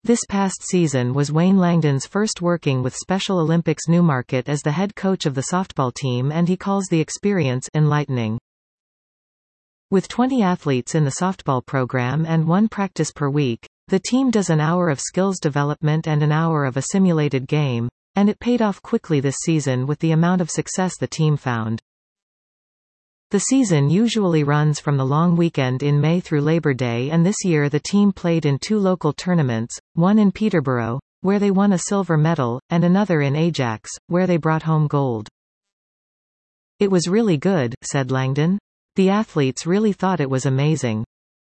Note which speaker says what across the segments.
Speaker 1: This past season was Wayne Langdon's first working with Special Olympics Newmarket as the head coach of the softball team, and he calls the experience enlightening. With 20 athletes in the softball program and one practice per week, the team does an hour of skills development and an hour of a simulated game, and it paid off quickly this season with the amount of success the team found. The season usually runs from the long weekend in May through Labor Day, and this year the team played in 2 local tournaments, one in Peterborough, where they won a silver medal, and another in Ajax, where they brought home gold. "It was really good," said Langdon. "The athletes really thought it was amazing."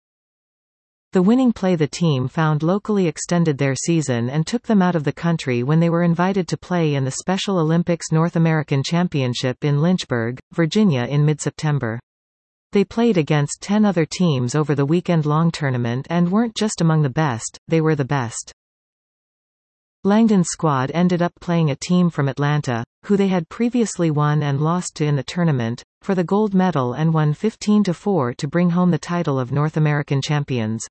Speaker 1: The winning play the team found locally extended their season and took them out of the country when they were invited to play in the Special Olympics North American Championship in Lynchburg, Virginia in mid-September. They played against 10 other teams over the weekend-long tournament and weren't just among the best, they were the best. Langdon's squad ended up playing a team from Atlanta, who they had previously won and lost to in the tournament, for the gold medal, and won 15-4 to bring home the title of North American champions.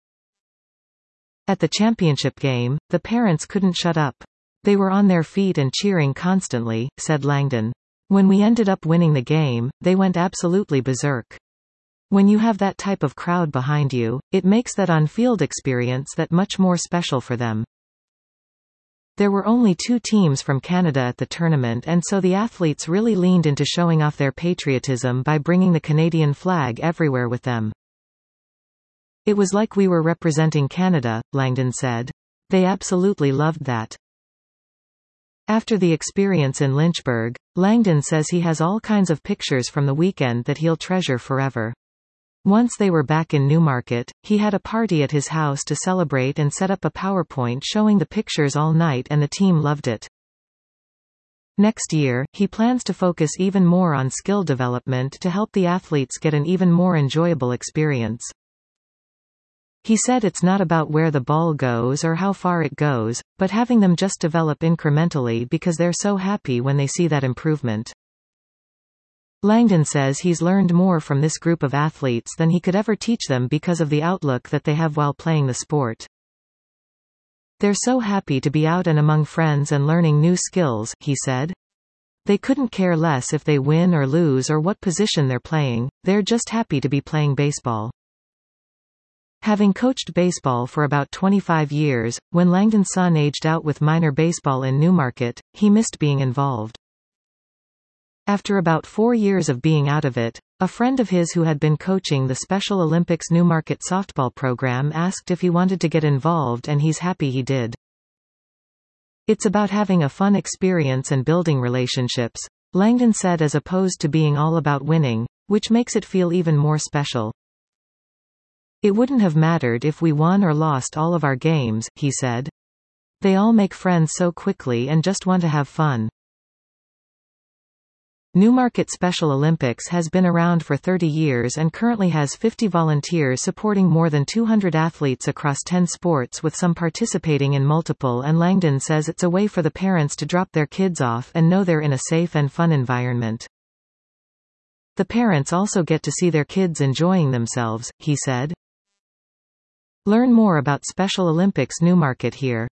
Speaker 1: At the championship game, the parents couldn't shut up. "They were on their feet and cheering constantly," said Langdon. "When we ended up winning the game, they went absolutely berserk." When you have that type of crowd behind you, it makes that on-field experience that much more special for them. There were only 2 teams from Canada at the tournament, and so the athletes really leaned into showing off their patriotism by bringing the Canadian flag everywhere with them. "It was like we were representing Canada," Langdon said. "They absolutely loved that." After the experience in Lynchburg, Langdon says he has all kinds of pictures from the weekend that he'll treasure forever. Once they were back in Newmarket, he had a party at his house to celebrate and set up a PowerPoint showing the pictures all night, and the team loved it. Next year, he plans to focus even more on skill development to help the athletes get an even more enjoyable experience. He said it's not about where the ball goes or how far it goes, but having them just develop incrementally because they're so happy when they see that improvement. Langdon says he's learned more from this group of athletes than he could ever teach them because of the outlook that they have while playing the sport. "They're so happy to be out and among friends and learning new skills," he said. "They couldn't care less if they win or lose or what position they're playing, they're just happy to be playing baseball." Having coached baseball for about 25 years, when Langdon's son aged out with minor baseball in Newmarket, he missed being involved. After about 4 years of being out of it, a friend of his who had been coaching the Special Olympics Newmarket softball program asked if he wanted to get involved, and he's happy he did. "It's about having a fun experience and building relationships," Langdon said, as opposed to being all about winning, which makes it feel even more special. "It wouldn't have mattered if we won or lost all of our games," he said. "They all make friends so quickly and just want to have fun." Newmarket Special Olympics has been around for 30 years and currently has 50 volunteers supporting more than 200 athletes across 10 sports, with some participating in multiple, and Langdon says it's a way for the parents to drop their kids off and know they're in a safe and fun environment. The parents also get to see their kids enjoying themselves, he said. Learn more about Special Olympics Newmarket here.